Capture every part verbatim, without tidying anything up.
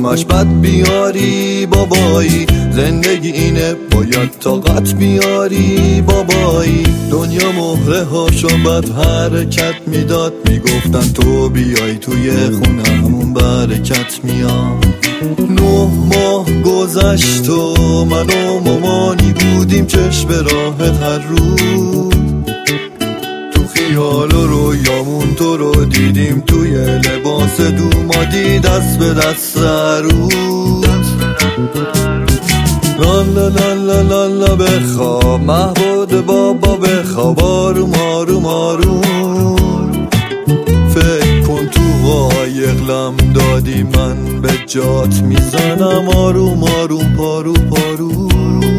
همش بد بیاری بابایی، زندگی اینه باید طاقت بیاری بابایی. دنیا مهره هاشو بد حرکت میداد، میگفتن تو بیای توی خونمون برکت میاد. نه ماه گذشت و من و مامانی بودیم چشم به راحت هر روز، تو خیال و رویامون تو رو دیدیم توی لباس دومادی دست به دست عروس. لالا لالا لالا بخواب محبود بابا بخواب، آروم آروم آروم. فکر کن تو قایق لم دادی من به جات میزنم، آروم آروم پارو پارو.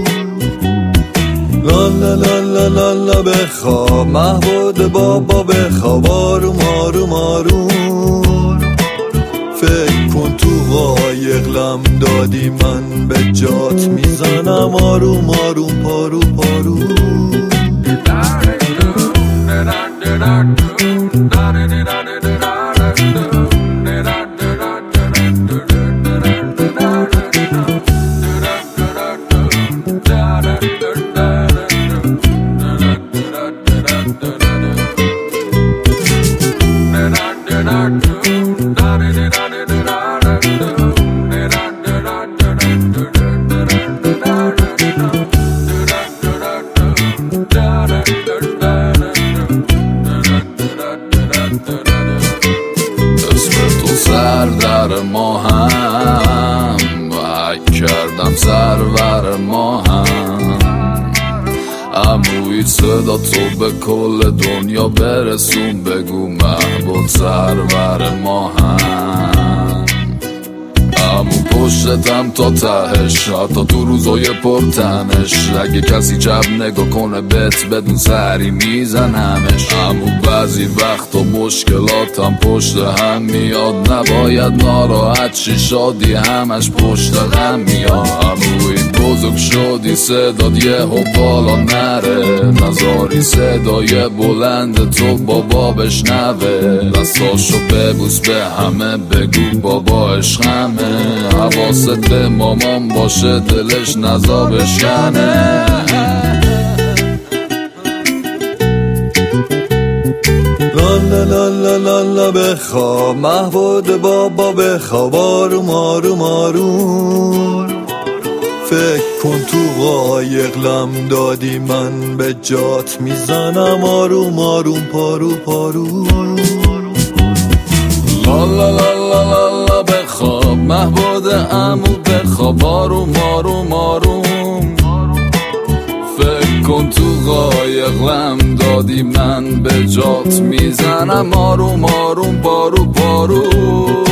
لالا لالا لالا بخواب محبود بابا بخواب، آروم آروم آروم. فکر کن تو قایق لم دادی من به جات میزنم، آروم آروم پارو پارو. اسم تو سر در ما هم حک کردم سرور ما هم، عموی صدا تو به کل دنیا برسون، بگو محبوب سرور ما هم. عمو پشتم تا تهش حتی تو روزای پرتنش، اگه کسی جب نگاه کنه بهت بدون سری میزنمش. عمو بعضی وقت و مشکلاتم پشت هم میاد، نباید ناراحت شی شادی همش پشت هم میاد. عموی بزرگ شدی صداد یه و بالا نره، نزاری صدای بلند تو بابا بشنوه. دستاشو ببوس به همه بگو بابا عشقمه، حواست به مامان باشه دلش نزا بشکنه. لالا لالا لالا بخواب محبود بابا بخواب، آروم آروم آروم. فکر کن تو قایق لم دادی من به جات میزنم، آروم آروم پارو پارو. لالا لالا لالا بخواب محبود عمو بخواب، آروم آروم آروم. فکر کن تو قایق لم دادی من به جات میزنم، آروم آروم پارو پارو.